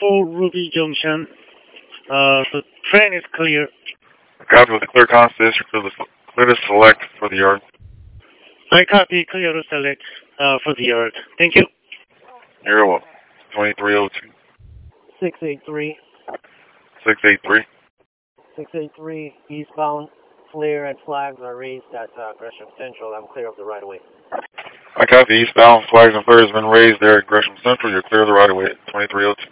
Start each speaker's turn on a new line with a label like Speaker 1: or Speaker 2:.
Speaker 1: for Ruby Junction. The train is clear.
Speaker 2: Copy with the clear constant clear to select for the yard.
Speaker 1: I copy clear to select for the yard. Thank you.
Speaker 2: You're welcome. 2302.
Speaker 3: 683.
Speaker 2: 683.
Speaker 3: 683 eastbound. Clear and flags are raised at Gresham Central. I'm clear of the right of way.
Speaker 2: I copy eastbound. Flags and clear has been raised there at Gresham Central. You're clear of the right of way at 2302.